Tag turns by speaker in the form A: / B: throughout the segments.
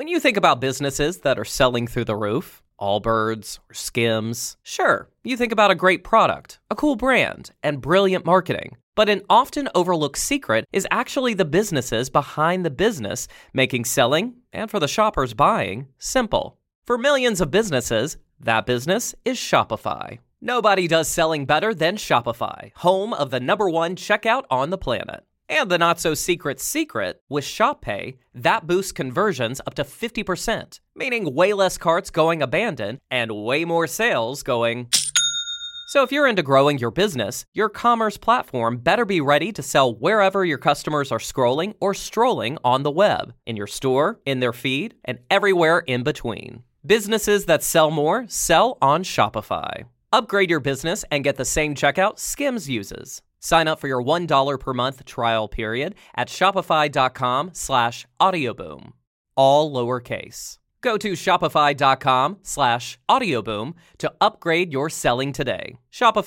A: When you think about businesses that are selling through the roof, Allbirds or Skims, sure, you think about a great product, a cool brand, and brilliant marketing. But an often overlooked secret is actually the businesses behind the business, making selling, and for the shoppers buying, simple. For millions of businesses, that business is Shopify. Nobody does selling better than Shopify, home of the #1 checkout on the planet. And the not-so-secret secret, with Shop Pay, that boosts conversions up to 50%, meaning way less carts going abandoned and way more sales going... So if you're into growing your business, your commerce platform better be ready to sell wherever your customers are scrolling or strolling on the web, in your store, in their feed, and everywhere in between. Businesses that sell more sell on Shopify. Upgrade your business and get the same checkout Skims uses. Sign up for your $1 per month trial period at shopify.com/audioboom. All lowercase. Go to shopify.com/audioboom to upgrade your selling today.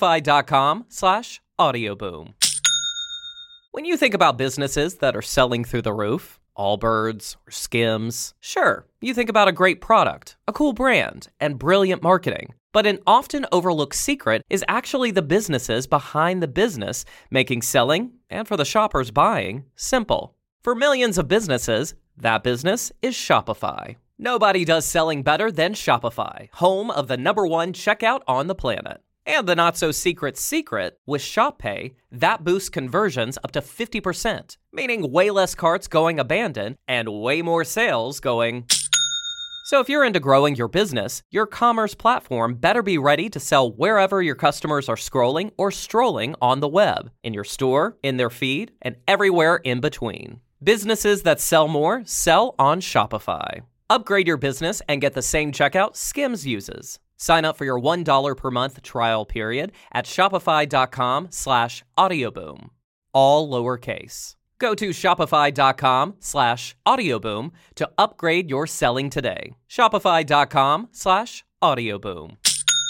A: Shopify.com/audioboom. When you think about businesses that are selling through the roof, Allbirds or Skims, sure, you think about a great product, a cool brand, and brilliant marketing. But an often overlooked secret is actually the businesses behind the business, making selling, and for the shoppers buying, simple. For millions of businesses, that business is Shopify. Nobody does selling better than Shopify, home of the #1 checkout on the planet. And the not-so-secret secret, with Shop Pay, that boosts conversions up to 50%, meaning way less carts going abandoned and way more sales going... So if you're into growing your business, your commerce platform better be ready to sell wherever your customers are scrolling or strolling on the web, in your store, in their feed, and everywhere in between. Businesses that sell more sell on Shopify. Upgrade your business and get the same checkout Skims uses. Sign up for your $1 per month trial period at shopify.com/audioboom. All lowercase. Go to shopify.com/audioboom to upgrade your selling today. Shopify.com/audioboom.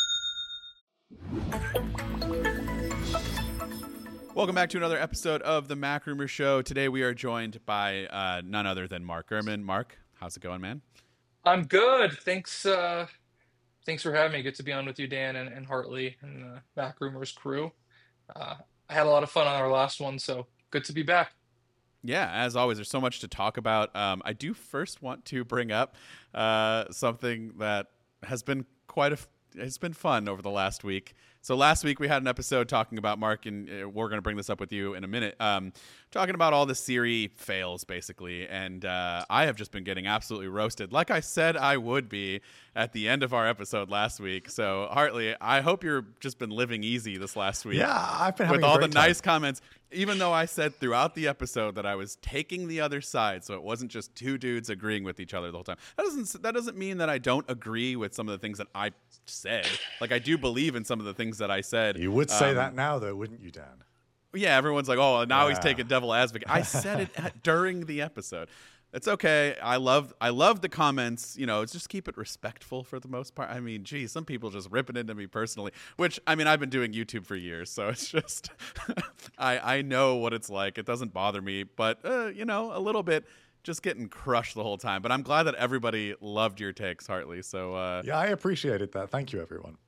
B: Welcome back to another episode of the Mac Rumor Show. Today we are joined by none other than Mark Gurman. Mark, how's it going, man?
C: I'm good. Thanks for having me. Good to be on with you, Dan and Hartley and the Mac Rumors crew. I had a lot of fun on our last one, so good to be back.
B: Yeah, as always, there's so much to talk about. I do first want to bring up something that has been it's been fun over the last week. So last week we had an episode talking about Mark, and we're going to bring this up with you in a minute, talking about all the Siri fails, basically. And I have just been getting absolutely roasted, like I said I would be at the end of our episode last week. So, Hartley, I hope you've just been living easy this last week.
D: Yeah, I've been having
B: with all the
D: time.
B: nice comments, even though I said throughout the episode that I was taking the other side, so it wasn't just two dudes agreeing with each other the whole time. That doesn't mean that I don't agree with some of the things that I said. Like, I do believe in some of the things that I said.
D: You would say that now, though, wouldn't you, Dan?
B: Yeah, everyone's like, oh, now he's taking devil advocate. I said it during the episode. It's okay. I love the comments. You know, just keep it respectful for the most part. I mean, geez, some people just ripping into me personally, which, I mean, I've been doing YouTube for years, so it's just, I know what it's like. It doesn't bother me, but, you know, a little bit just getting crushed the whole time. But I'm glad that everybody loved your takes, Hartley. So
D: yeah, I appreciated that. Thank you, everyone.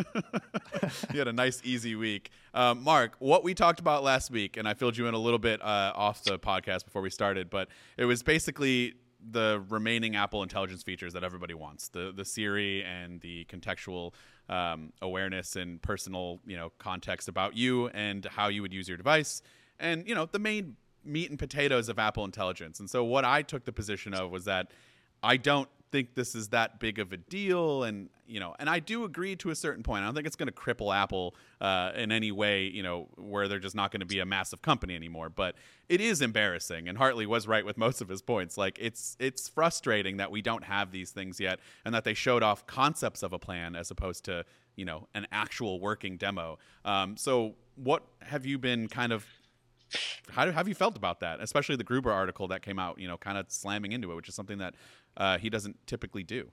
B: You had a nice, easy week. Mark, what we talked about last week, and I filled you in a little bit off the podcast before we started, but it was basically the remaining Apple Intelligence features that everybody wants, the Siri and the contextual awareness and personal, you know, context about you and how you would use your device, and, you know, the main meat and potatoes of Apple Intelligence. And so what I took the position of was that I don't think this is that big of a deal, and you know, and I do agree to a certain point. I don't think it's going to cripple Apple in any way, you know, where they're just not going to be a massive company anymore. But it is embarrassing, and Hartley was right with most of his points. Like, it's frustrating that we don't have these things yet, and that they showed off concepts of a plan as opposed to, you know, an actual working demo. So what have you been kind of, how have you felt about that, especially the Gruber article that came out, you know, kind of slamming into it, which is something that he doesn't typically do?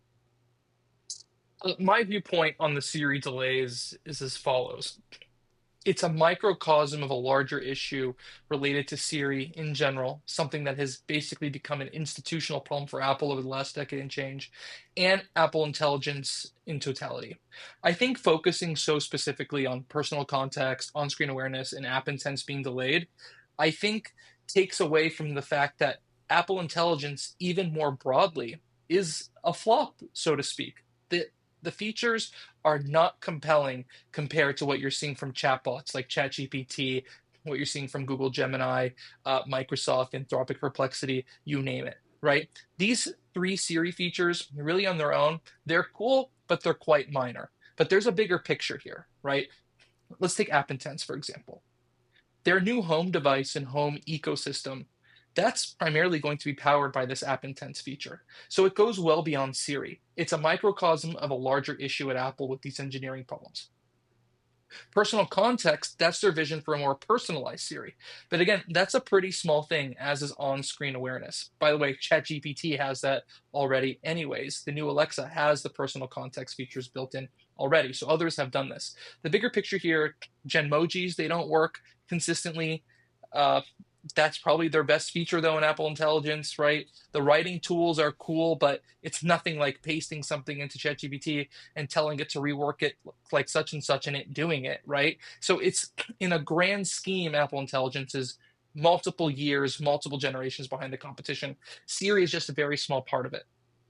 C: My viewpoint on the Siri delays is as follows. it's a microcosm of a larger issue related to Siri in general, something that has basically become an institutional problem for Apple over the last decade and change, and Apple Intelligence in totality. I think focusing so specifically on personal context, on screen awareness, and app intents being delayed, I think takes away from the fact that Apple Intelligence, even more broadly, is a flop, so to speak. The features are not compelling compared to what you're seeing from chatbots like ChatGPT, what you're seeing from Google Gemini, Microsoft, Anthropic Perplexity, you name it, right? These three Siri features, really on their own, they're cool, but they're quite minor. But there's a bigger picture here, right? Let's take App Intents, for example. Their new home device and home ecosystem, that's primarily going to be powered by this App Intents feature. So it goes well beyond Siri. It's a microcosm of a larger issue at Apple with these engineering problems. Personal context, that's their vision for a more personalized Siri. But again, that's a pretty small thing, as is on-screen awareness. By the way, ChatGPT has that already anyways. The new Alexa has the personal context features built in already, so others have done this. The bigger picture here, Genmojis, they don't work consistently. That's probably their best feature, though, in Apple Intelligence, right? The writing tools are cool, but it's nothing like pasting something into ChatGPT and telling it to rework it like such and such and it doing it, right? So it's, in a grand scheme, Apple Intelligence is multiple years, multiple generations behind the competition. Siri is just a very small part of it.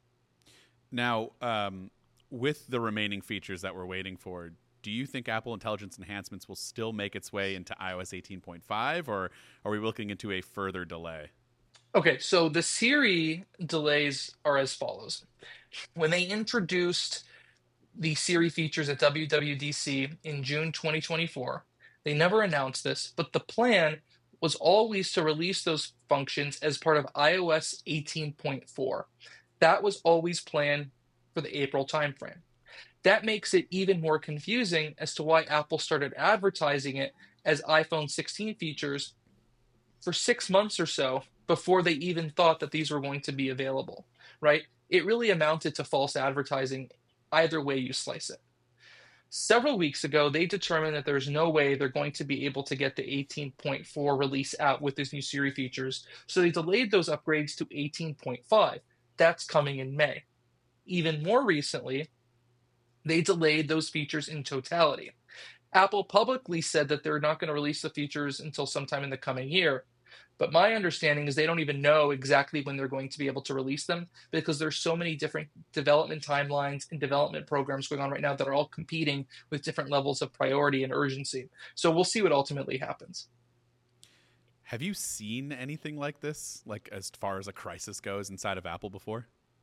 B: Now, with the remaining features that we're waiting for, do you think Apple Intelligence enhancements will still make its way into iOS 18.5, or are we looking into a further delay?
C: Okay, so the Siri delays are as follows. When they introduced the Siri features at WWDC in June 2024, they never announced this, but the plan was always to release those functions as part of iOS 18.4. That was always planned for the April timeframe. That makes it even more confusing as to why Apple started advertising it as iPhone 16 features for 6 months or so before they even thought that these were going to be available, right? It really amounted to false advertising either way you slice it. Several weeks ago, they determined that there's no way they're going to be able to get the 18.4 release out with these new Siri features, so they delayed those upgrades to 18.5. That's coming in May. Even more recently, they delayed those features in totality. Apple publicly said that they're not going to release the features until sometime in the coming year. But my understanding is they don't even know exactly when they're going to be able to release them, because there's so many different development timelines and development programs going on right now that are all competing with different levels of priority and urgency. So we'll see what ultimately happens.
B: Have you seen anything like this, like as far as a crisis goes inside of Apple before?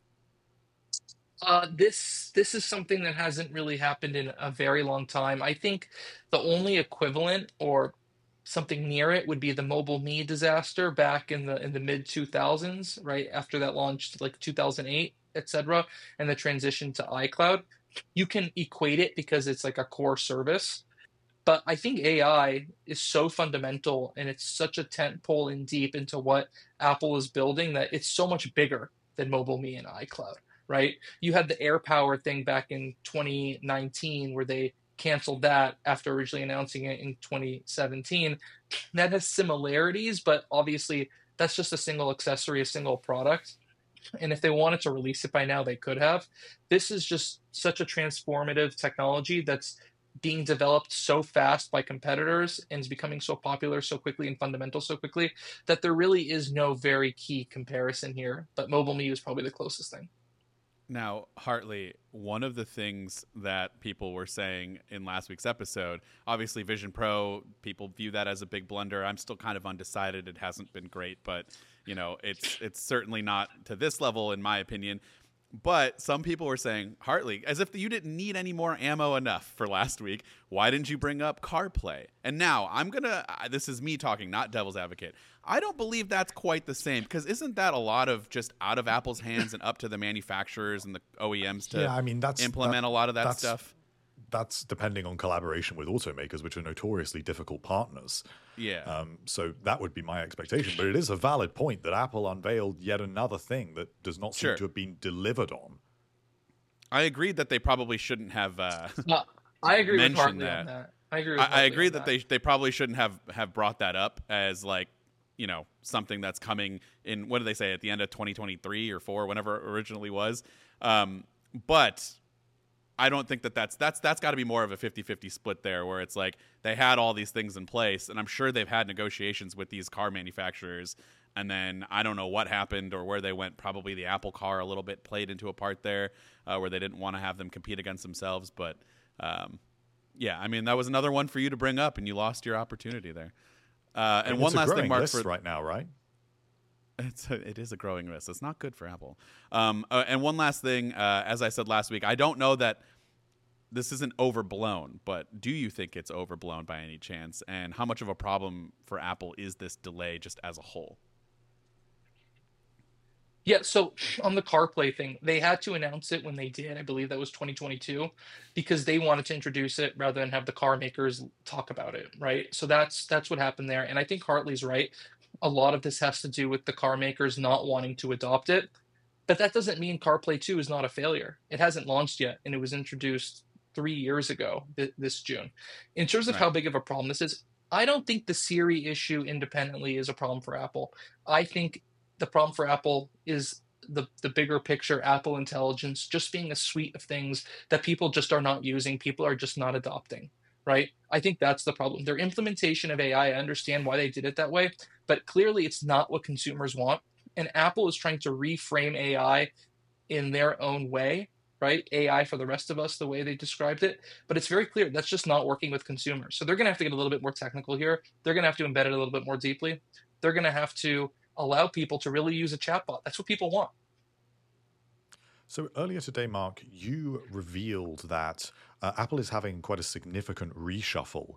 C: This is something that hasn't really happened in a very long time. I think the only equivalent or something near it would be the Mobile Me disaster back in the mid 2000s, right after that launched, like 2008, etc., and the transition to iCloud. You can equate it because it's like a core service, but I think AI is so fundamental and it's such a tent pole in deep into what Apple is building that it's so much bigger than Mobile Me and iCloud. Right? You had the AirPower thing back in 2019 where they canceled that after originally announcing it in 2017. That has similarities, but obviously that's just a single accessory, a single product. And if they wanted to release it by now, they could have. This is just such a transformative technology that's being developed so fast by competitors and is becoming so popular so quickly and fundamental so quickly that there really is no very key comparison here. But Mobile Me is probably the closest thing.
B: Now, Hartley, one of the things that people were saying in last week's episode, obviously Vision Pro, people view that as a big blunder. I'm still kind of undecided. It hasn't been great, but it's certainly not to this level, in my opinion. But some people were saying, Hartley, as if you didn't need any more ammo enough for last week, why didn't you bring up CarPlay? And now this is me talking, not devil's advocate. I don't believe that's quite the same, because isn't that a lot of just out of Apple's hands and up to the manufacturers and the OEMs to implement a lot of that stuff?
D: That's depending on collaboration with automakers, which are notoriously difficult partners.
B: Yeah.
D: So that would be my expectation. But it is a valid point that Apple unveiled yet another thing that does not seem to have been delivered on.
B: I agreed that they probably shouldn't have
C: I agree with
B: mentioned
C: Hartley
B: that.
C: on that. I agree with
B: I
C: Hartley
B: agree
C: on
B: that they probably shouldn't have brought that up as like, something that's coming in. What did they say at the end of 2023 or 4, whenever it originally was? But I don't think that's got to be more of a 50-50 split there, where it's like they had all these things in place, and I'm sure they've had negotiations with these car manufacturers, and then I don't know what happened or where they went. Probably the Apple car a little bit played into a part there, where they didn't want to have them compete against themselves. But yeah, I mean, that was another one for you to bring up, and you lost your opportunity there. And one last thing, Mark,
D: for right now, right?
B: It is a growing list. It's not good for Apple. And one last thing, as I said last week, I don't know that this isn't overblown, but do you think it's overblown by any chance? And how much of a problem for Apple is this delay just as a whole?
C: Yeah, so on the CarPlay thing, they had to announce it when they did. I believe that was 2022, because they wanted to introduce it rather than have the car makers talk about it, right? So that's what happened there. And I think Hartley's right. A lot of this has to do with the car makers not wanting to adopt it. But that doesn't mean CarPlay 2 is not a failure. It hasn't launched yet, and it was introduced 3 years ago, this June. In terms of
B: Right.
C: how big of a problem this is, I don't think the Siri issue independently is a problem for Apple. I think the problem for Apple is the bigger picture, Apple Intelligence just being a suite of things that people just are not using, people are just not adopting, right? I think that's the problem. Their implementation of AI, I understand why they did it that way, but clearly it's not what consumers want. And Apple is trying to reframe AI in their own way, right? AI for the rest of us, the way they described it. But it's very clear that's just not working with consumers. So they're going to have to get a little bit more technical here. They're going to have to embed it a little bit more deeply. They're going to have to allow people to really use a chatbot. That's what people want.
D: So earlier today, Mark, you revealed that Apple is having quite a significant reshuffle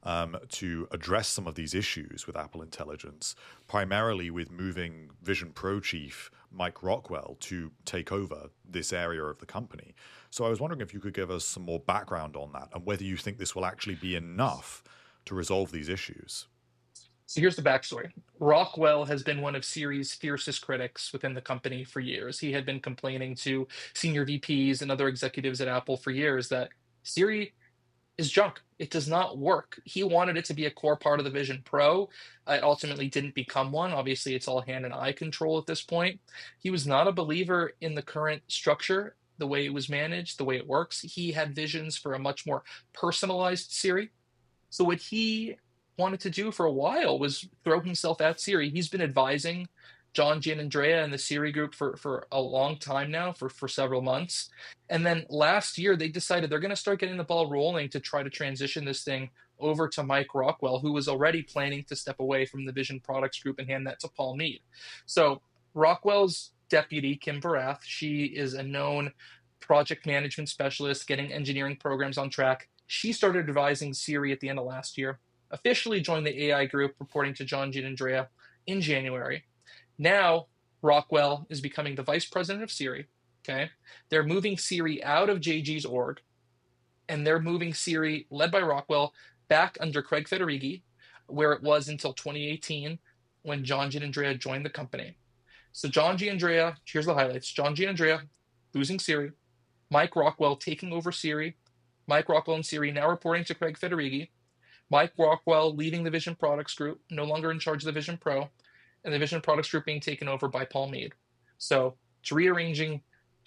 D: to address some of these issues with Apple Intelligence, primarily with moving Vision Pro chief Mike Rockwell to take over this area of the company. So I was wondering if you could give us some more background on that and whether you think this will actually be enough to resolve these issues.
C: So here's the backstory. Rockwell has been one of Siri's fiercest critics within the company for years. He had been complaining to senior VPs and other executives at Apple for years that Siri is junk. It does not work. He wanted it to be a core part of the Vision Pro. It ultimately didn't become one. Obviously, it's all hand and eye control at this point. He was not a believer in the current structure, the way it was managed, the way it works. He had visions for a much more personalized Siri. So what he wanted to do for a while was throw himself at Siri. He's been advising John Giannandrea and the Siri group for a long time now, for several months. And then last year, they decided they're going to start getting the ball rolling to try to transition this thing over to Mike Rockwell, who was already planning to step away from the Vision Products Group and hand that to Paul Mead. So Rockwell's deputy, Kim Barath, she is a known project management specialist, getting engineering programs on track. She started advising Siri at the end of last year, officially joined the AI group, reporting to John Giannandrea in January. Now, Rockwell is becoming the vice president of Siri. Okay, they're moving Siri out of JG's org, and they're moving Siri, led by Rockwell, back under Craig Federighi, where it was until 2018 when John Giannandrea joined the company. So John Giannandrea, here's the highlights. John Giannandrea losing Siri, Mike Rockwell taking over Siri, Mike Rockwell and Siri now reporting to Craig Federighi, Mike Rockwell leading the Vision Products Group, no longer in charge of the Vision Pro, and the Vision Products Group being taken over by Paul Mead. So it's rearranging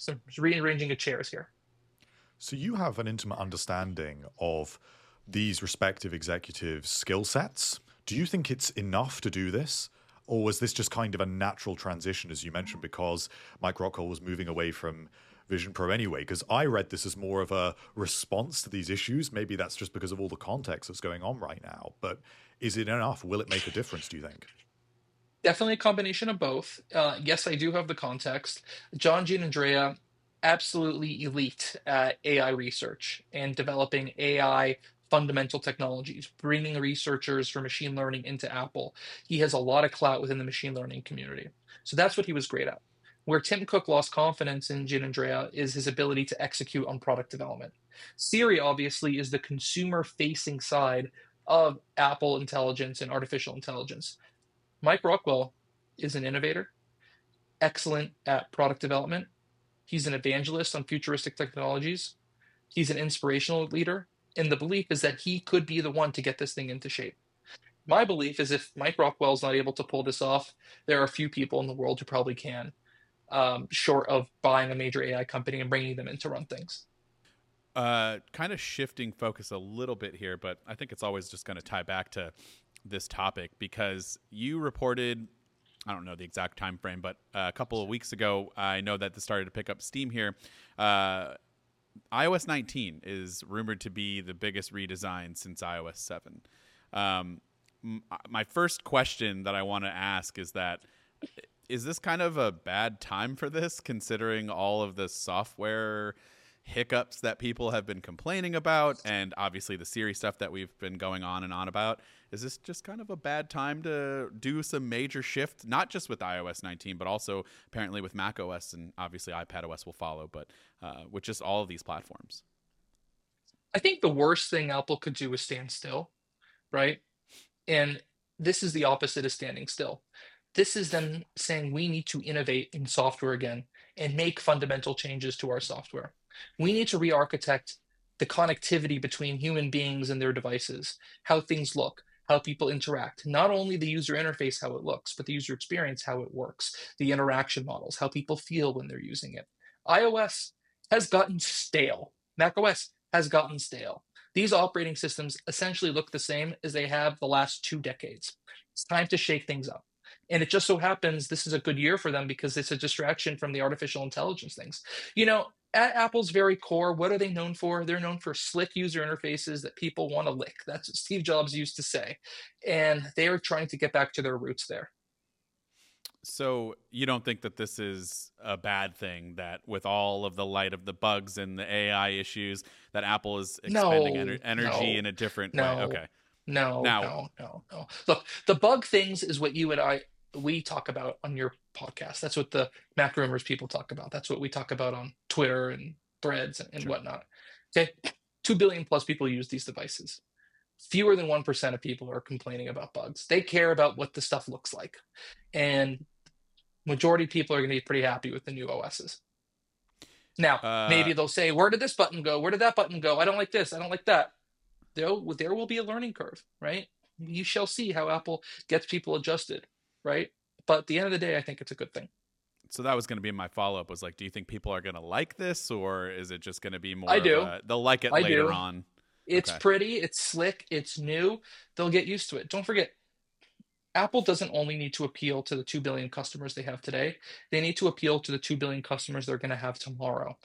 C: of chairs here.
D: So you have an intimate understanding of these respective executives' skill sets. Do you think it's enough to do this? Or was this just kind of a natural transition, as you mentioned, because Mike Rockwell was moving away from Vision Pro anyway? Because I read this as more of a response to these issues. Maybe that's just because of all the context that's going on right now. But is it enough? Will it make a difference, do you think?
C: Definitely a combination of both. Yes, I do have the context. John Giannandrea, absolutely elite at AI research and developing AI fundamental technologies, bringing researchers for machine learning into Apple. He has a lot of clout within the machine learning community. So that's what he was great at. Where Tim Cook lost confidence in Giannandrea is his ability to execute on product development. Siri, obviously, is the consumer-facing side of Apple Intelligence and artificial intelligence. Mike Rockwell is an innovator, excellent at product development. He's an evangelist on futuristic technologies. He's an inspirational leader. And the belief is that he could be the one to get this thing into shape. My belief is if Mike Rockwell's not able to pull this off, there are a few people in the world who probably can, short of buying a major AI company and bringing them in to run things.
B: Kind of shifting focus a little bit here, but I think it's always just going to tie back to this topic because you reported, I don't know the exact time frame, but a couple of weeks ago, I know that this started to pick up steam here. iOS 19 is rumored to be the biggest redesign since iOS 7. My first question that I want to ask is this kind of a bad time for this, considering all of the software hiccups that people have been complaining about, and obviously the Siri stuff that we've been going on and on about? Is this just kind of a bad time to do some major shift, not just with iOS 19, but also apparently with macOS, and obviously iPadOS will follow, but with just all of these platforms?
C: I think the worst thing Apple could do is stand still, right? And this is the opposite of standing still. This is them saying we need to innovate in software again and make fundamental changes to our software. We need to re-architect the connectivity between human beings and their devices, how things look, how people interact, not only the user interface, how it looks, but the user experience, how it works, the interaction models, how people feel when they're using it. iOS has gotten stale. macOS has gotten stale. These operating systems essentially look the same as they have the last 2 decades. It's time to shake things up. And it just so happens this is a good year for them because it's a distraction from the artificial intelligence things. At Apple's very core, what are they known for? They're known for slick user interfaces that people want to lick. That's what Steve Jobs used to say. And they are trying to get back to their roots there.
B: So you don't think that this is a bad thing, that with all of the light of the bugs and the AI issues, that Apple is expending energy in a different way? Okay.
C: No. Look, the bug things is what you and we talk about on your podcast. That's what the Mac Rumors people talk about. That's what we talk about on Twitter and Threads and whatnot. Okay, 2 billion plus people use these devices. Fewer than 1% of people are complaining about bugs. They care about what the stuff looks like. And majority of people are going to be pretty happy with the new OSs. Now, maybe they'll say, where did this button go? Where did that button go? I don't like this. I don't like that. There will be a learning curve, right? You shall see how Apple gets people adjusted, right? But at the end of the day, I think it's a good thing.
B: So that was going to be my follow-up, was like, do you think people are going to like this, or is it just going to be more they'll like it later on?
C: It's pretty, it's slick, it's new. They'll get used to it. Don't forget, Apple doesn't only need to appeal to the 2 billion customers they have today. They need to appeal to the 2 billion customers they're going to have tomorrow.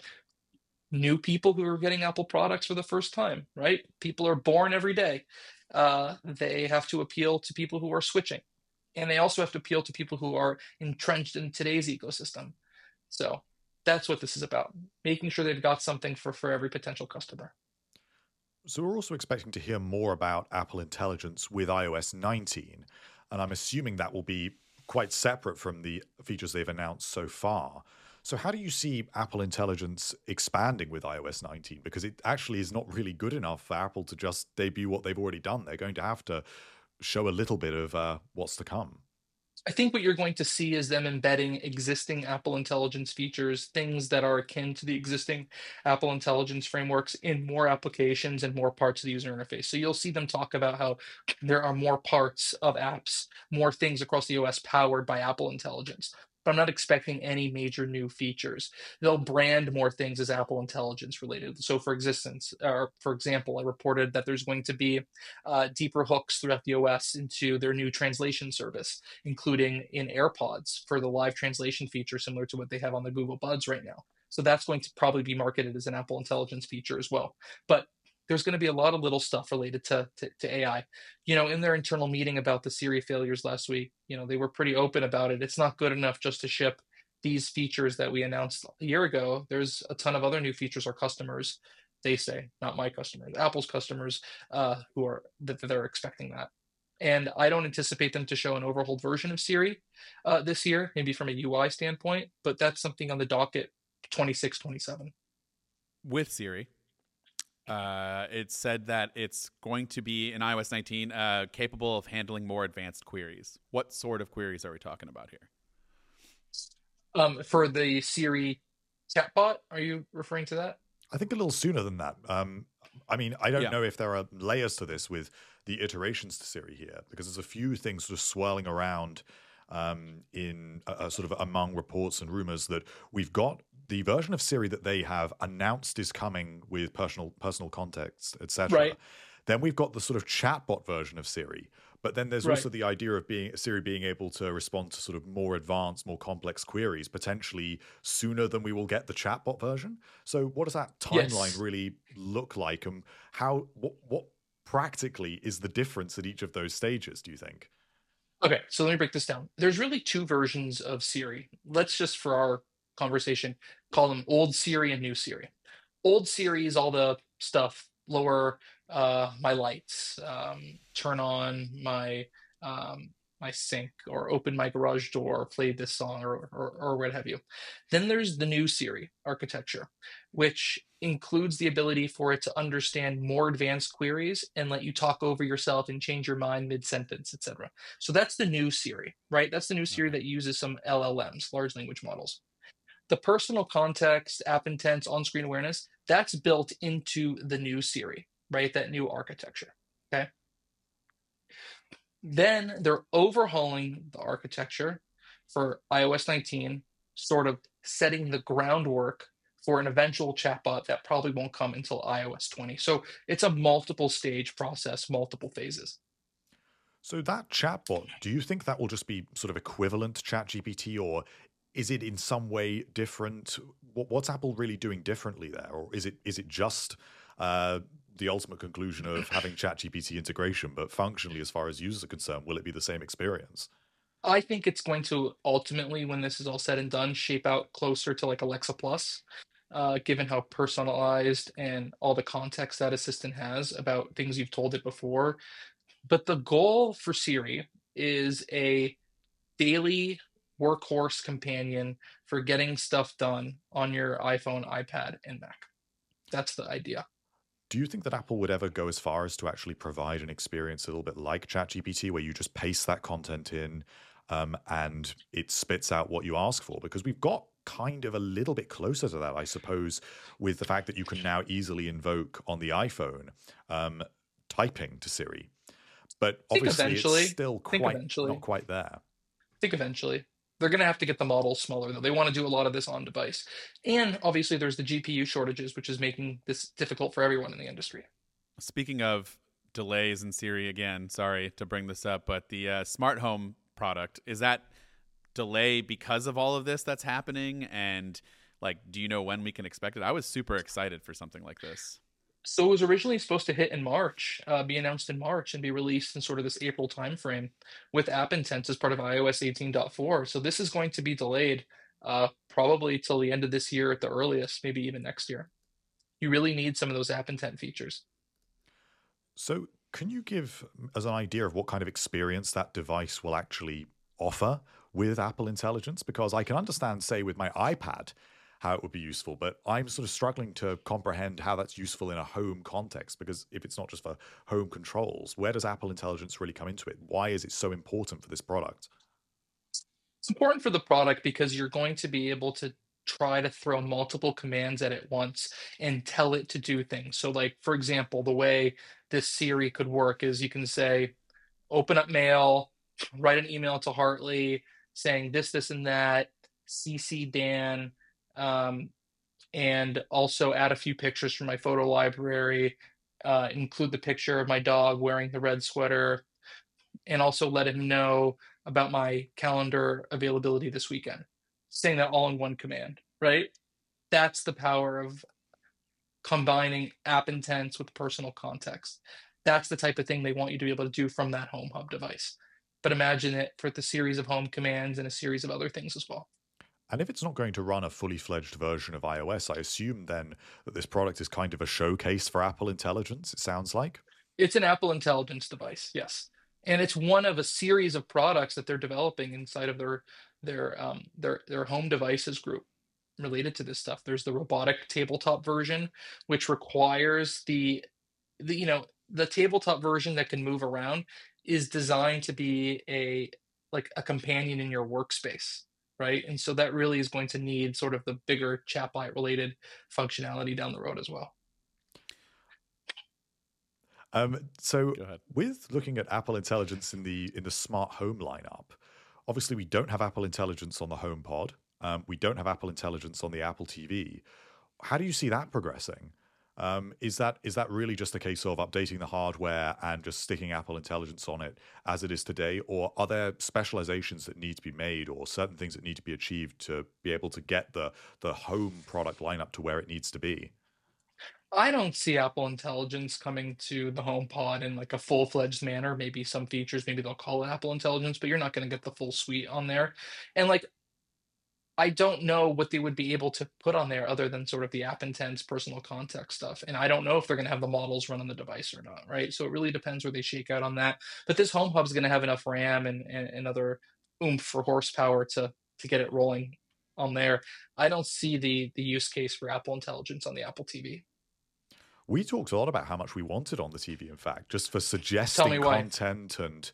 C: New people who are getting Apple products for the first time, right? People are born every day. They have to appeal to people who are switching. And they also have to appeal to people who are entrenched in today's ecosystem. So that's what this is about, making sure they've got something for every potential customer.
D: So we're also expecting to hear more about Apple Intelligence with iOS 19, and I'm assuming that will be quite separate from the features they've announced so far. So how do you see Apple Intelligence expanding with iOS 19? Because it actually is not really good enough for Apple to just debut what they've already done. They're going to have to show a little bit of what's to come.
C: I think what you're going to see is them embedding existing Apple Intelligence features, things that are akin to the existing Apple Intelligence frameworks in more applications and more parts of the user interface. So you'll see them talk about how there are more parts of apps, more things across the OS powered by Apple Intelligence. But I'm not expecting any major new features. They'll brand more things as Apple Intelligence related. So for example, I reported that there's going to be deeper hooks throughout the OS into their new translation service, including in AirPods for the live translation feature, similar to what they have on the Google Buds right now. So that's going to probably be marketed as an Apple Intelligence feature as well. But there's going to be a lot of little stuff related to AI. In their internal meeting about the Siri failures last week, they were pretty open about it. It's not good enough just to ship these features that we announced a year ago. There's a ton of other new features our customers, they say, not my customers, Apple's customers, they're expecting that. And I don't anticipate them to show an overhauled version of Siri this year, maybe from a UI standpoint, but that's something on the docket 26, 27.
B: With Siri, it said that it's going to be in iOS 19 capable of handling more advanced queries. What sort of queries are we talking about here?
C: For the Siri chatbot, are you referring to that?
D: I think a little sooner than that. I mean, I don't
B: Yeah.
D: know if there are layers to this with the iterations to Siri here, because there's a few things sort of swirling around in sort of among reports and rumors that we've got the version of Siri that they have announced is coming with personal context, etc.
C: Right.
D: Then we've got the sort of chatbot version of Siri, but then there's
C: Right.
D: also the idea of Siri being able to respond to sort of more advanced, more complex queries potentially sooner than we will get the chatbot version. So what does that timeline
C: Yes.
D: really look like, and what practically is the difference at each of those stages, do you think?
C: Okay, so let me break this down. There's really two versions of Siri. Let's just, for our conversation, call them old Siri and new Siri. Old Siri is all the stuff, lower my lights, turn on my sink, or open my garage door, play this song, or what have you. Then there's the new Siri architecture, which includes the ability for it to understand more advanced queries and let you talk over yourself and change your mind mid-sentence, etc. So that's the new Siri, right? That's the new Siri
B: Okay.
C: that uses some LLMs, large language models. The personal context, app intents, on-screen awareness, that's built into the new Siri, right? That new architecture. Okay. Then they're overhauling the architecture for iOS 19, sort of setting the groundwork for an eventual chatbot that probably won't come until iOS 20. So it's a multiple stage process, multiple phases.
D: So that chatbot, do you think that will just be sort of equivalent to ChatGPT, or is it in some way different? What's Apple really doing differently there, or is it just the ultimate conclusion of having ChatGPT integration, but functionally, as far as users are concerned, will it be the same experience?
C: I think it's going to ultimately, when this is all said and done, shape out closer to like Alexa Plus, given how personalized and all the context that assistant has about things you've told it before. But the goal for Siri is a daily workhorse companion for getting stuff done on your iPhone, iPad, and Mac. That's the idea.
D: Do you think that Apple would ever go as far as to actually provide an experience a little bit like ChatGPT, where you just paste that content in and it spits out what you ask for? Because we've got kind of a little bit closer to that, I suppose, with the fact that you can now easily invoke on the iPhone typing to Siri. But
C: Think
D: obviously,
C: eventually.
D: it's still
C: Think
D: quite
C: eventually.
D: not quite there.
C: I think eventually. They're going to have to get the models smaller, though. They want to do a lot of this on device. And obviously, there's the GPU shortages, which is making this difficult for everyone in the industry.
B: Speaking of delays in Siri, again, sorry to bring this up, but the smart home product, is that delay because of all of this that's happening? And like, do you know when we can expect it? I was super excited for something like this.
C: So it was originally supposed to hit in March, be announced in March, and be released in sort of this April timeframe with app intents as part of iOS 18.4. So this is going to be delayed probably till the end of this year at the earliest, maybe even next year. You really need some of those app intent features.
D: So, can you give us an idea of what kind of experience that device will actually offer with Apple Intelligence? Because I can understand, say, with my iPad, how it would be useful, but I'm sort of struggling to comprehend how that's useful in a home context. Because if it's not just for home controls, where does Apple Intelligence really come into it? Why is it so important for this product?
C: It's important for the product because you're going to be able to try to throw multiple commands at it once and tell it to do things. So, like, for example, the way this Siri could work is you can say, open up mail, write an email to Hartley saying this, and that, CC Dan, um, and also add a few pictures from my photo library, include the picture of my dog wearing the red sweater, and also let him know about my calendar availability this weekend. Saying that all in one command, right? That's the power of combining app intents with personal context. That's the type of thing they want you to be able to do from that home hub device. But imagine it for the series of home commands and a series of other things as well.
D: And if it's not going to run a fully fledged version of iOS, I assume then that this product is kind of a showcase for Apple Intelligence, it sounds like.
C: It's an Apple Intelligence device, yes, and it's one of a series of products that they're developing inside of their home devices group related to this stuff. There's the robotic tabletop version, which requires the tabletop version that can move around is designed to be a companion in your workspace, right? And so that really is going to need sort of the bigger chatbot related functionality down the road as well.
D: So
B: Go ahead.
D: with looking at Apple Intelligence in the smart home lineup, obviously we don't have Apple Intelligence on the HomePod. We don't have Apple Intelligence on the Apple TV. How do you see that progressing? Is that really just a case of updating the hardware and just sticking Apple Intelligence on it as it is today, or are there specializations that need to be made or certain things that need to be achieved to be able to get the home product lineup to where it needs to be?
C: I don't see Apple Intelligence coming to the HomePod in like a full-fledged manner. Maybe some features, maybe they'll call it Apple Intelligence, but you're not going to get the full suite on there. And like, I don't know what they would be able to put on there other than sort of the app intents, personal context stuff. And I don't know if they're going to have the models run on the device or not, right? So it really depends where they shake out on that. But this Home Hub is going to have enough RAM and other oomph for horsepower to get it rolling on there. I don't see the use case for Apple Intelligence on the Apple TV.
D: We talked a lot about how much we wanted on the TV, in fact, just for
C: Tell me
D: suggesting
C: why.
D: content. And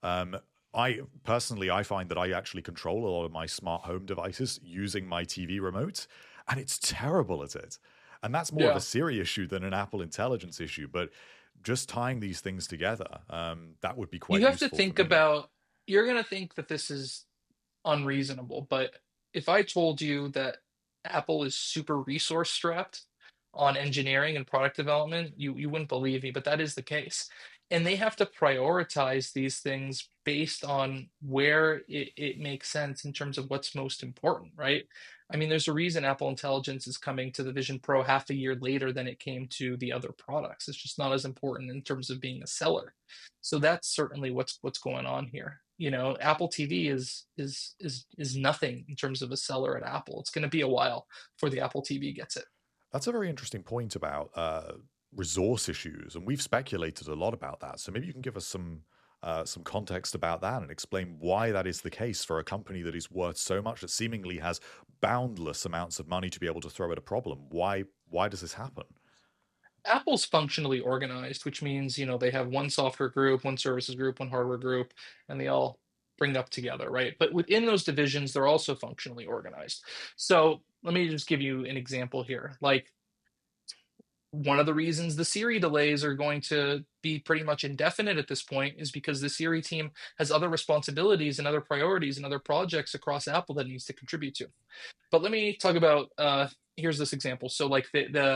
D: I personally, I find that I actually control a lot of my smart home devices using my TV remote, and it's terrible at it. And that's more of
C: Yeah.
D: a Siri issue than an Apple Intelligence issue. But just tying these things together, that would be quite
C: You have to
D: useful for
C: think
D: me.
C: about, you're going to think that this is unreasonable, but if I told you that Apple is super resource strapped on engineering and product development, you wouldn't believe me, but that is the case. And they have to prioritize these things based on where it makes sense in terms of what's most important, right? I mean, there's a reason Apple Intelligence is coming to the Vision Pro half a year later than it came to the other products. It's just not as important in terms of being a seller. So that's certainly what's going on here. You know, Apple TV is nothing in terms of a seller at Apple. It's going to be a while before the Apple TV gets it.
D: That's a very interesting point about resource issues, and we've speculated a lot about that. So maybe you can give us some context about that and explain why that is the case for a company that is worth so much, that seemingly has boundless amounts of money to be able to throw at a problem. Why does this happen?
C: Apple's functionally organized, which means, you know, they have one software group, one services group, one hardware group, and they all bring up together, right? But within those divisions, they're also functionally organized. So let me just give you an example here. Like, one of the reasons the Siri delays are going to be pretty much indefinite at this point is because the Siri team has other responsibilities and other priorities and other projects across Apple that it needs to contribute to. But let me talk about here's this example. So like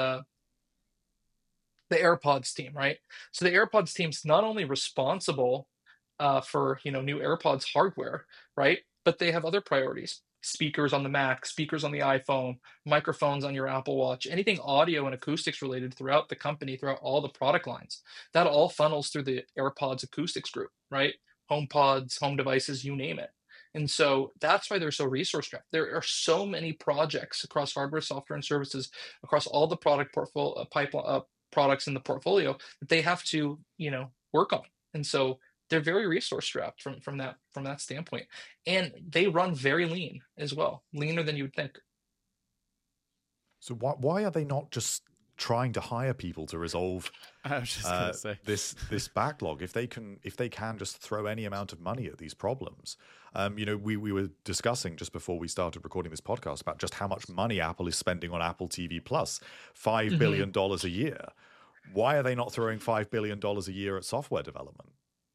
C: the AirPods team, right? So the AirPods team's not only responsible for new AirPods hardware, right? But they have other priorities: speakers on the Mac, speakers on the iPhone, microphones on your Apple Watch, anything audio and acoustics related throughout the company, throughout all the product lines. That all funnels through the AirPods acoustics group, right? HomePods, home devices, you name it. And so that's why they're so resource strapped. There are so many projects across hardware, software, and services across all the product portfolio pipeline products in the portfolio that they have to, work on. And so they're very resource strapped from that standpoint. And they run very lean as well, leaner than you would think.
D: So why are they not just trying to hire people to resolve
B: I was just gonna say.
D: this backlog? If they can just throw any amount of money at these problems. We were discussing just before we started recording this podcast about just how much money Apple is spending on Apple TV Plus, $5 billion a year. Why are they not throwing $5 billion a year at software development?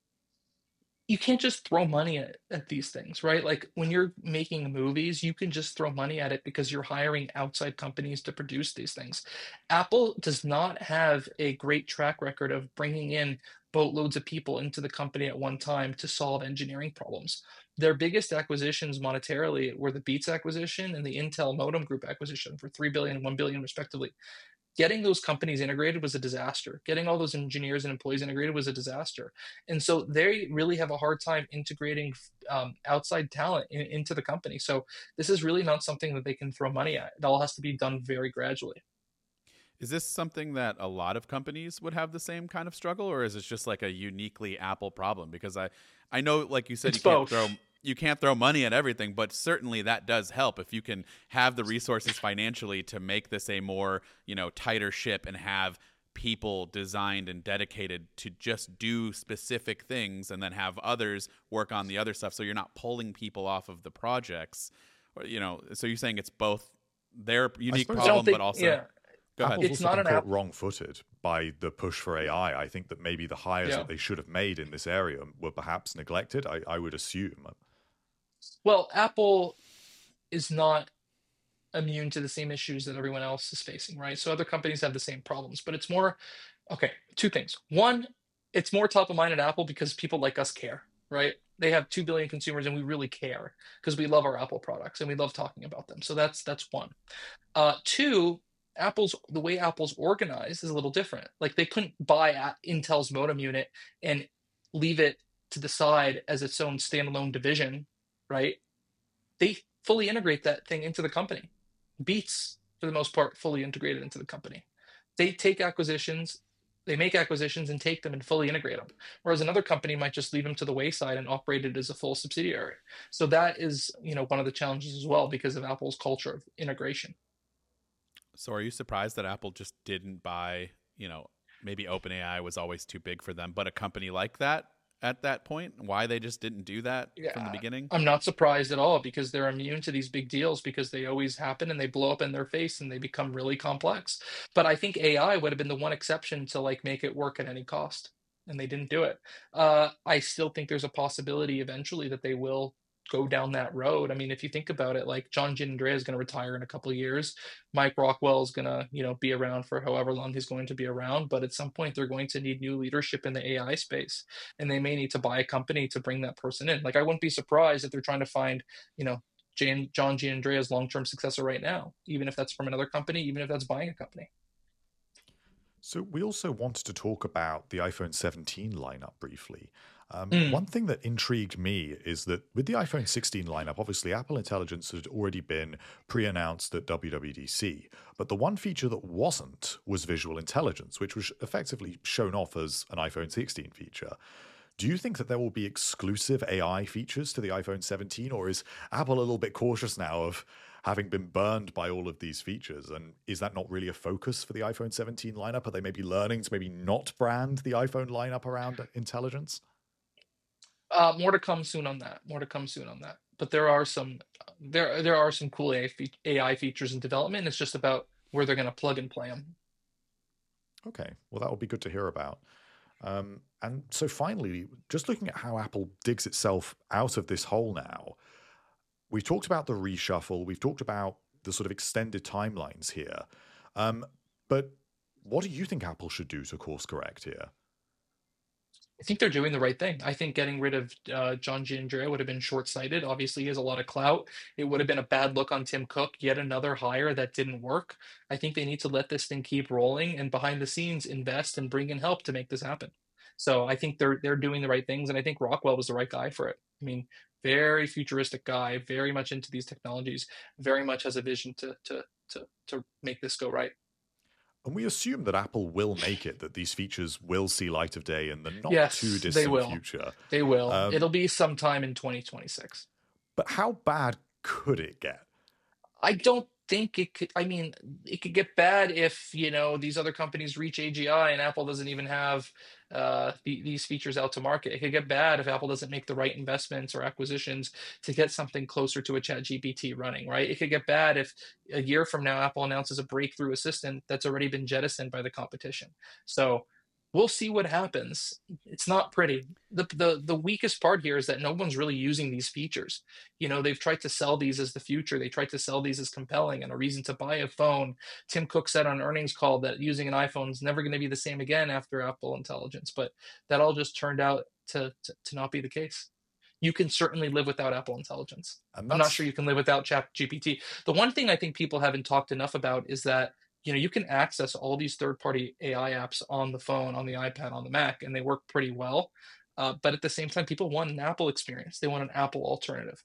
C: You can't just throw money at these things, right? Like when you're making movies, you can just throw money at it because you're hiring outside companies to produce these things. Apple does not have a great track record of bringing in boatloads of people into the company at one time to solve engineering problems. Their biggest acquisitions monetarily were the Beats acquisition and the Intel Modem Group acquisition for $3 billion and $1 billion respectively. Getting those companies integrated was a disaster. Getting all those engineers and employees integrated was a disaster. And so they really have a hard time integrating outside talent into the company. So this is really not something that they can throw money at. It all has to be done very gradually.
B: Is this something that a lot of companies would have the same kind of struggle, or is it just like a uniquely Apple problem? Because I know, like you said,
C: It's both.
B: You can't throw money at everything, but certainly that does help if you can have the resources financially to make this a more, tighter ship and have people designed and dedicated to just do specific things and then have others work on the other stuff. So you're not pulling people off of the projects, or, so you're saying it's both their unique
D: suppose-
B: problem, but also.
C: Yeah.
B: Go ahead.
D: Apple's
C: It's
D: also
C: not
D: been
C: an
D: caught
C: app.
D: wrong-footed by the push for AI. I think that maybe the hires
C: Yeah.
D: that they should have made in this area were perhaps neglected, I would assume.
C: Well, Apple is not immune to the same issues that everyone else is facing, right? So other companies have the same problems, but it's more, okay, two things. One, it's more top of mind at Apple because people like us care, right? They have 2 billion consumers and we really care because we love our Apple products and we love talking about them. So that's one. Two, the way Apple's organized is a little different. Like they couldn't buy Intel's modem unit and leave it to the side as its own standalone division, right? They fully integrate that thing into the company. Beats, for the most part, fully integrated into the company. They take acquisitions, they make acquisitions and take them and fully integrate them. Whereas another company might just leave them to the wayside and operate it as a full subsidiary. So that is, one of the challenges as well because of Apple's culture of integration.
B: So are you surprised that Apple just didn't buy, maybe OpenAI was always too big for them, but a company like that at that point? Why they just didn't do that from the beginning?
C: I'm not surprised at all because they're immune to these big deals because they always happen and they blow up in their face and they become really complex. But I think AI would have been the one exception to like make it work at any cost, and they didn't do it. I still think there's a possibility eventually that they will go down that road. I mean, if you think about it, like John Giannandrea is going to retire in a couple of years. Mike Rockwell is going to, be around for however long he's going to be around. But at some point, they're going to need new leadership in the AI space, and they may need to buy a company to bring that person in. Like, I wouldn't be surprised if they're trying to find, John Giannandrea's long-term successor right now, even if that's from another company, even if that's buying a company.
D: So we also wanted to talk about the iPhone 17 lineup briefly. One thing that intrigued me is that with the iPhone 16 lineup, obviously Apple Intelligence had already been pre-announced at WWDC, but the one feature that wasn't was visual intelligence, which was effectively shown off as an iPhone 16 feature. Do you think that there will be exclusive AI features to the iPhone 17, or is Apple a little bit cautious now of having been burned by all of these features? And is that not really a focus for the iPhone 17 lineup? Are they maybe learning to maybe not brand the iPhone lineup around intelligence?
C: More to come soon on that. But there are some cool AI features in development. It's just about where they're going to plug and play them.
D: Okay, well, that will be good to hear about. And so finally, just looking at how Apple digs itself out of this hole now, we've talked about the reshuffle, we've talked about the sort of extended timelines here. But what do you think Apple should do to course correct here?
C: I think they're doing the right thing. I think getting rid of John Giannandrea would have been short-sighted. Obviously, he has a lot of clout. It would have been a bad look on Tim Cook, yet another hire that didn't work. I think they need to let this thing keep rolling and behind the scenes invest and bring in help to make this happen. So I think they're doing the right things, and I think Rockwell was the right guy for it. I mean, very futuristic guy, very much into these technologies, very much has a vision to make this go right.
D: And we assume that Apple will make it, that these features will see light of day in the not too
C: They
D: distant
C: will.
D: future.
C: They will. It'll be sometime in 2026.
D: But how bad could it get?
C: I don't think it could. I mean, it could get bad if, these other companies reach AGI and Apple doesn't even have these features out to market. It could get bad if Apple doesn't make the right investments or acquisitions to get something closer to a ChatGPT running, right? It could get bad if a year from now Apple announces a breakthrough assistant that's already been jettisoned by the competition. So we'll see what happens. It's not pretty. The weakest part here is that no one's really using these features. They've tried to sell these as the future. They tried to sell these as compelling and a reason to buy a phone. Tim Cook said on an earnings call that using an iPhone is never going to be the same again after Apple Intelligence, but that all just turned out to not be the case. You can certainly live without Apple Intelligence. I'm not sure you can live without ChatGPT. The one thing I think people haven't talked enough about is that you can access all these third-party AI apps on the phone, on the iPad, on the Mac, and they work pretty well. But at the same time, people want an Apple experience. They want an Apple alternative.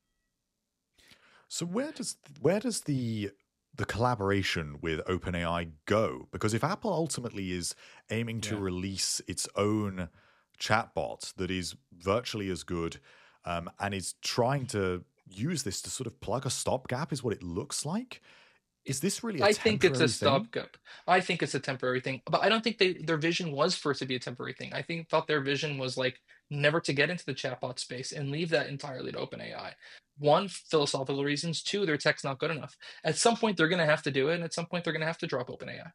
D: So where does the collaboration with OpenAI go? Because if Apple ultimately is aiming to release its own chatbot that is virtually as good and is trying to use this to sort of plug a stopgap, is what it looks like. Is this really a
C: I think it's a
D: temporary thing?
C: stopgap. I think it's a temporary thing, but I don't think their vision was for it to be a temporary thing. I think thought their vision was like never to get into the chatbot space and leave that entirely to OpenAI. One, philosophical reasons. Two, their tech's not good enough. At some point, they're going to have to do it, and at some point, they're going to have to drop OpenAI.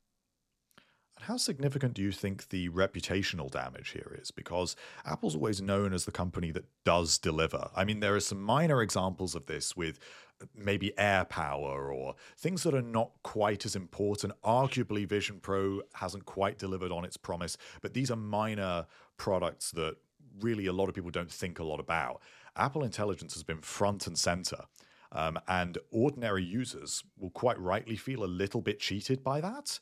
D: How significant do you think the reputational damage here is? Because Apple's always known as the company that does deliver. I mean, there are some minor examples of this with maybe AirPower or things that are not quite as important. Arguably, Vision Pro hasn't quite delivered on its promise, but these are minor products that really a lot of people don't think a lot about. Apple Intelligence has been front and center. And ordinary users will quite rightly feel a little bit cheated by that.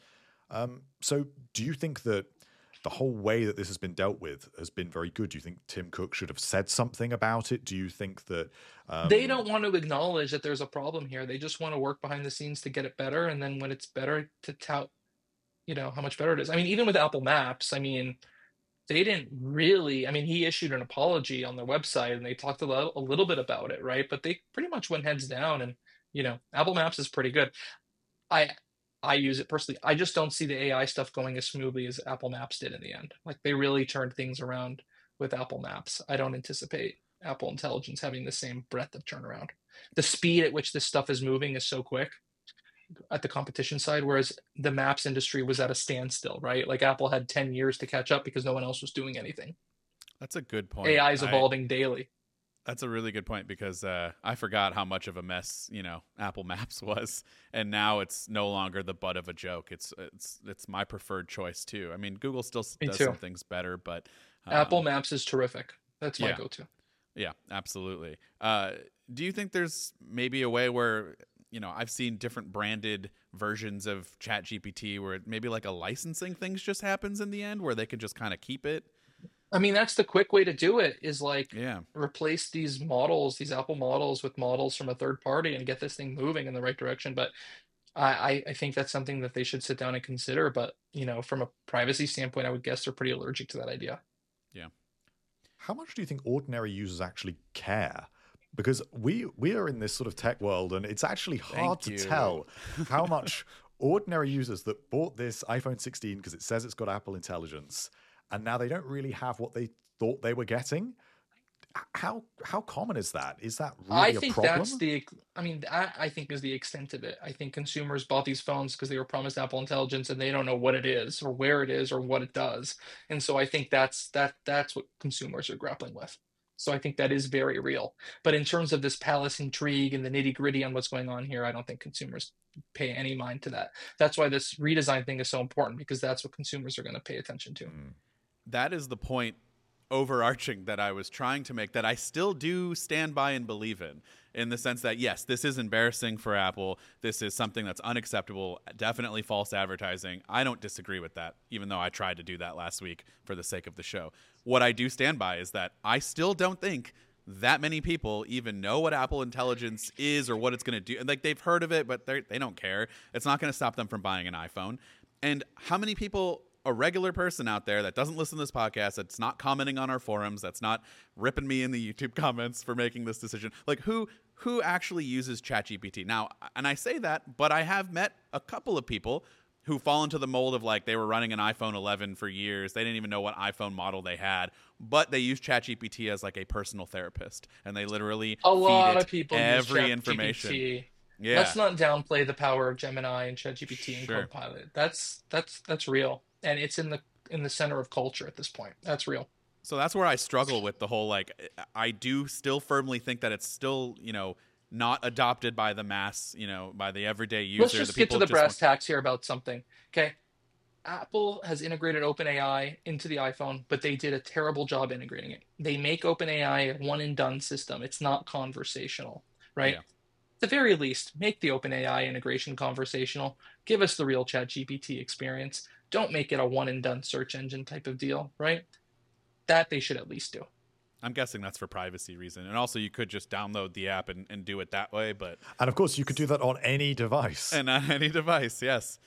D: So do you think that the whole way that this has been dealt with has been very good? Do you think Tim Cook should have said something about it? Do you think that
C: They don't want to acknowledge that there's a problem here. They just want to work behind the scenes to get it better, and then when it's better, to tout, how much better it is. I mean, even with Apple Maps, I mean, they didn't really. I mean, he issued an apology on their website, and they talked a little bit about it, right? But they pretty much went heads down, and Apple Maps is pretty good. I I use it personally. I just don't see the AI stuff going as smoothly as Apple Maps did in the end. Like they really turned things around with Apple Maps. I don't anticipate Apple Intelligence having the same breadth of turnaround. The speed at which this stuff is moving is so quick at the competition side, whereas the maps industry was at a standstill, right? Like Apple had 10 years to catch up because no one else was doing anything.
B: That's a good point.
C: AI is evolving daily.
B: That's a really good point because I forgot how much of a mess Apple Maps was, and now it's no longer the butt of a joke. It's my preferred choice too. I mean, Google still does some things better, but
C: Apple Maps is terrific. That's my go-to.
B: Yeah, absolutely. Do you think there's maybe a way where I've seen different branded versions of ChatGPT where maybe like a licensing thing just happens in the end where they can just kind of keep it?
C: I mean, that's the quick way to do it is like replace these models, these Apple models with models from a third party and get this thing moving in the right direction. But I think that's something that they should sit down and consider. But, from a privacy standpoint, I would guess they're pretty allergic to that idea.
B: Yeah.
D: How much do you think ordinary users actually care? Because we are in this sort of tech world, and it's actually hard to tell how much ordinary users that bought this iPhone 16 because it says it's got Apple Intelligence, and now they don't really have what they thought they were getting. How common is that? Is that really a problem?
C: I think is the extent of it. I think consumers bought these phones because they were promised Apple Intelligence and they don't know what it is or where it is or what it does. And so I think that's what consumers are grappling with. So I think that is very real. But in terms of this palace intrigue and the nitty-gritty on what's going on here, I don't think consumers pay any mind to that. That's why this redesign thing is so important, because that's what consumers are going to pay attention to.
B: That is the point overarching that I was trying to make, that I still do stand by and believe in the sense that, yes, this is embarrassing for Apple. This is something that's unacceptable, definitely false advertising. I don't disagree with that, even though I tried to do that last week for the sake of the show. What I do stand by is that I still don't think that many people even know what Apple Intelligence is or what it's going to do. And like, they've heard of it, but they don't care. It's not going to stop them from buying an iPhone. And how many people, a regular person out there that doesn't listen to this podcast, that's not commenting on our forums, that's not ripping me in the YouTube comments for making this decision, like who actually uses ChatGPT? Now, and I say that, but I have met a couple of people who fall into the mold of like they were running an iPhone 11 for years. They didn't even know what iPhone model they had, but they use ChatGPT as like a personal therapist, and they literally
C: a lot
B: feed
C: of people
B: every
C: use
B: information.
C: ChatGPT.
B: Yeah.
C: Let's not downplay the power of Gemini and ChatGPT and Copilot. That's real, and it's in the center of culture at this point. That's real.
B: So that's where I struggle with the whole, like, I do still firmly think that it's still, not adopted by the mass, by the everyday user.
C: Let's just get to the brass tacks here about something. Okay. Apple has integrated OpenAI into the iPhone, but they did a terrible job integrating it. They make OpenAI a one and done system. It's not conversational, right? Yeah. At the very least, make the OpenAI integration conversational. Give us the real ChatGPT experience. Don't make it a one and done search engine type of deal, right? That they should at least do.
B: I'm guessing that's for privacy reason. And also you could just download the app and do it that way.
D: And of course you could do that on any device.
B: And on any device, yes.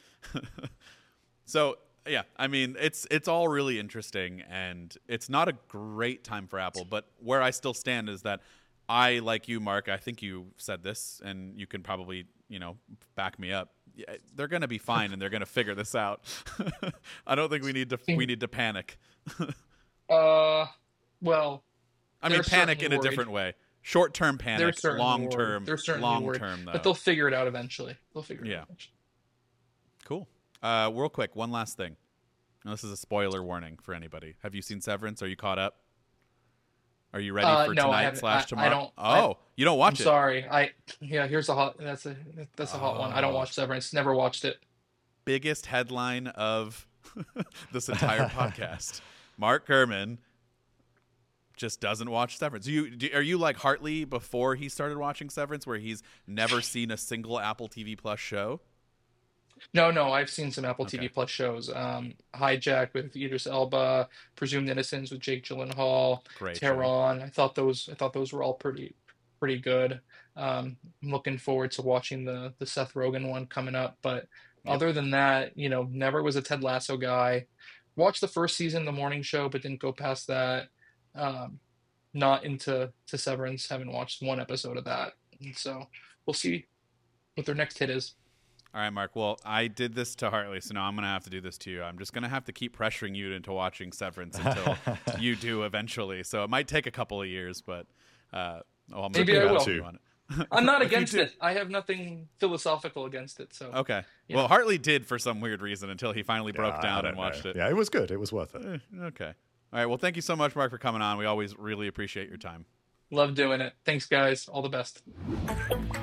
B: So yeah, I mean, it's all really interesting, and it's not a great time for Apple, but where I still stand is that I, like you, Mark, I think you said this, and you can probably, back me up. they're going to be fine and they're going to figure this out. I don't think we need to panic.
C: Well,
B: I mean, panic in a different way. Short-term panic, long-term,
C: they're certainly
B: long-term, though.
C: but they'll figure it out eventually.
B: Cool. Real quick, one last thing. Now, this is a spoiler warning for anybody. Have you seen Severance? Are you caught up? Are you ready for
C: no,
B: tonight/tomorrow? You don't watch it.
C: Sorry. Here's a hot. That's a hot one. I don't watch Severance. Never watched it.
B: Biggest headline of this entire podcast. Mark Gurman just doesn't watch Severance. Are you like Hartley before he started watching Severance, where he's never seen a single Apple TV Plus show?
C: No, I've seen some Apple TV Plus shows. Hijack with Idris Elba, Presumed Innocence with Jake Gyllenhaal,
B: Great
C: Tehran. I thought those were all pretty good. I'm looking forward to watching the Seth Rogen one coming up. But other than that, never was a Ted Lasso guy. Watched the first season of The Morning Show, but didn't go past that. Not into Severance. Haven't watched one episode of that. And so we'll see what their next hit is.
B: All right, Mark. Well, I did this to Hartley, so now I'm going to have to do this to you. I'm just going to have to keep pressuring you into watching Severance until you do eventually. So it might take a couple of years, but
C: maybe I will.
B: On it.
C: I'm not against it. I have nothing philosophical against it. So
B: okay. Yeah. Well, Hartley did for some weird reason until he finally broke down and watched it.
D: Yeah, it was good. It was worth it.
B: Okay. All right. Well, thank you so much, Mark, for coming on. We always really appreciate your time.
C: Love doing it. Thanks, guys. All the best.